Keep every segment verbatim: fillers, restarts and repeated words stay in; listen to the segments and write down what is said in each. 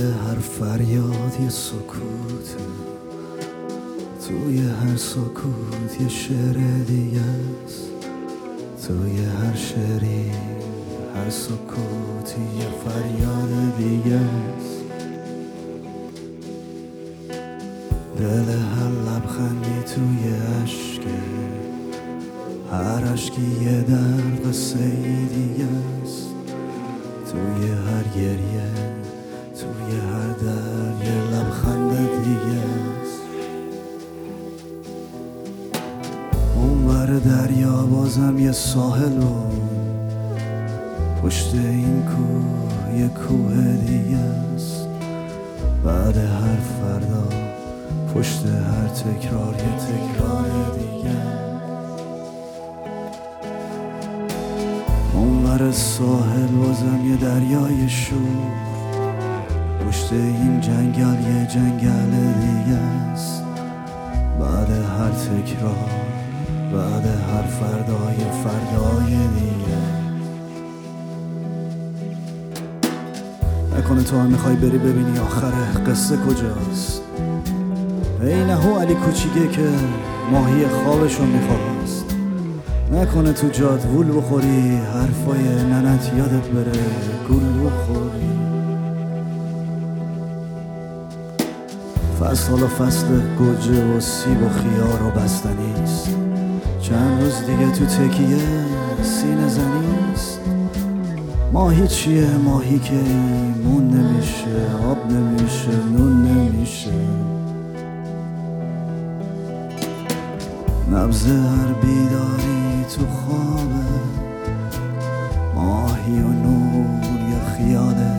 هر فریاد یه سکوت، توی هر سکوت یه شعر دیگه است، توی هر شعری هر سکوتی یه فریاد دیگه است. دل هر لبخندی توی عشقه، هر عشقی یه درد قصه دیگه است، توی هر گریه توی هر درد یه لبخند دیگه است. اونور دریا بازم یه ساحل و پشت این کوه یه کوه دیگه است. بعد هر فردا پشت هر تکرار یه تکرار دیگه است. اونور ساحل بازم یه دریای شور، پشت این جنگل یه جنگل دیگه است. بعد هر تکرار بعد هر فردای فردای دیگه. نکنه تو هم میخوای بری ببینی آخر قصه کجاست. ای نهو علی کوچیکه که ماهی خوابشو میخواست. نکنه تو جاد وول بخوری، حرفای ننت یادت بره گول بخوری. فصل حالا فصل گوجه و سیب و خیار و بستنیست. چند روز دیگه تو تکیه سینه زنیست. ماهی چیه ماهی که ایمون نمیشه، آب نمیشه، نون نمیشه. نبض هر بیداری تو خوابه، ماهی و نور یا خیاله.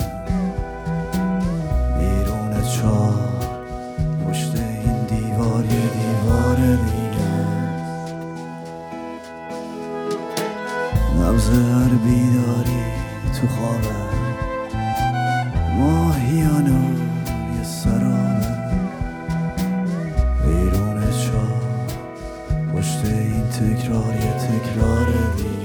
بیرون چاه پشت این دیوار یه دیوار دیگه. نبض هر بیداری تو خوابه، ماهی و نور یه سرابه. بیرون چاه پشت این تکرار یه تکرار دیگه.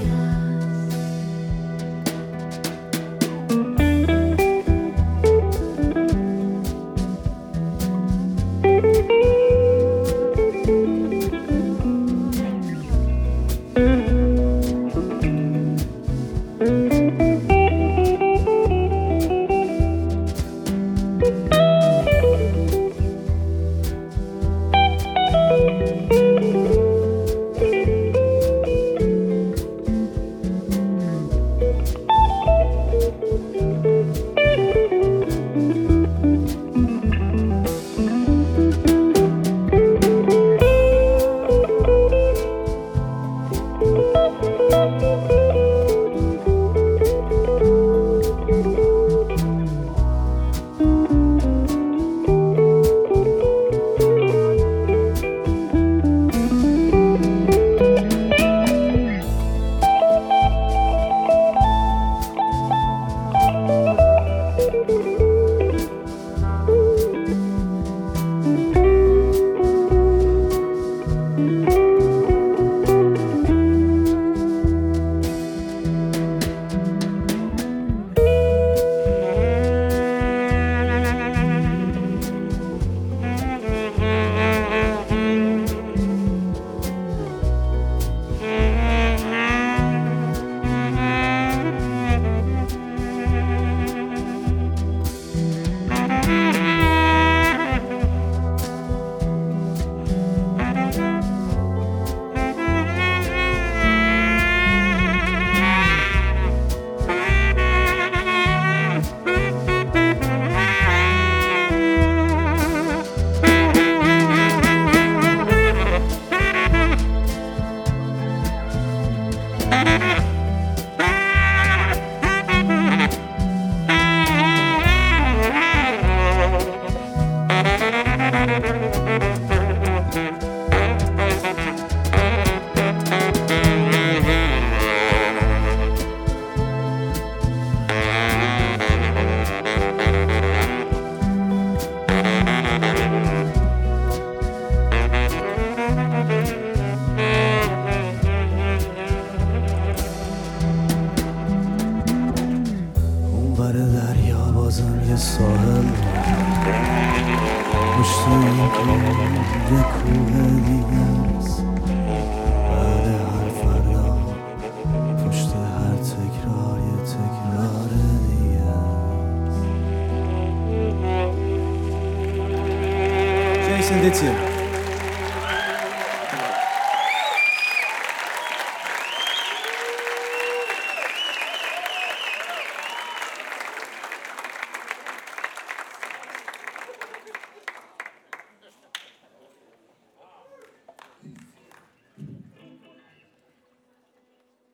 پشت این کوه یه کوه دیگه است. بعد هر فردا پشت هر تکرار یه تکرار دیگه است. جیسن دیتیه